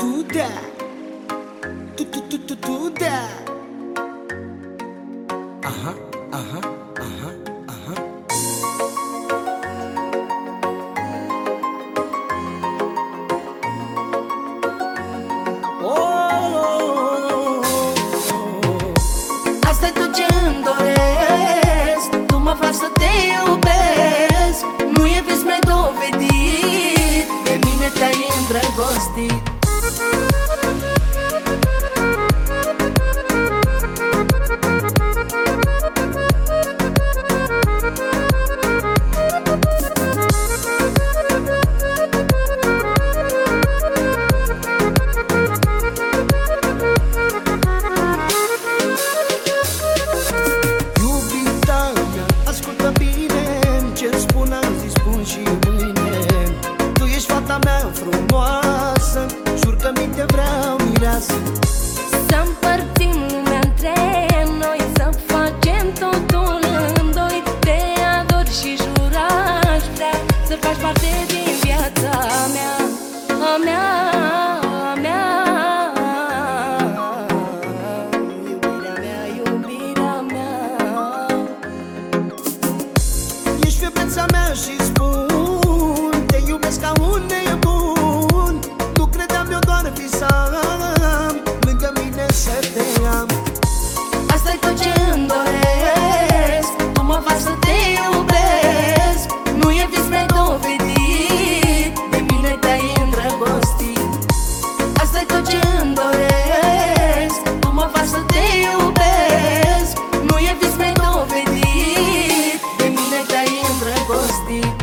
tu da, tu da. Aha, aha, aha, aha. Asta-i tot ce-mi doresc, tu mă faci să te iubesc. Nu e vis mai dovedit, de mine te-ai îndrăgostit. Ascultă bine ce-mi spun azi, spun și mâine. Tu ești fata mea frumoasă, jur că minte vreau mireasă. Să împărțim lumea între noi, să facem totul în doi. Te ador și jur aș vrea să faci parte din viața mea, a mea, a mea. Iubirea mea, iubirea mea. Ești febreța mea și spun, te iubesc ca un nebun. Nu credeam, eu doar visam lângă mine să te am. Asta-i tot ce-mi doresc, tu mă faci să te iubesc. Nu e vis mai dovedit, de mine te-ai îndrăgostit. Asta-i tot ce-mi doresc, tu mă faci să te iubesc. Nu e vis mai dovedit, de mine te-ai îndrăgostit.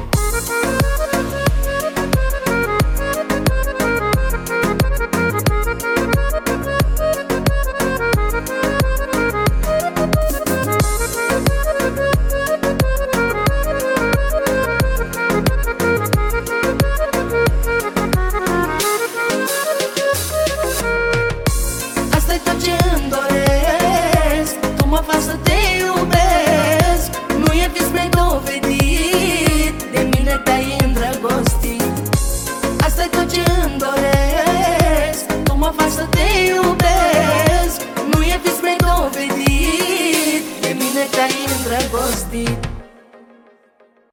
Asta-i tot ce-mi doresc, tu mă faci să te iubesc.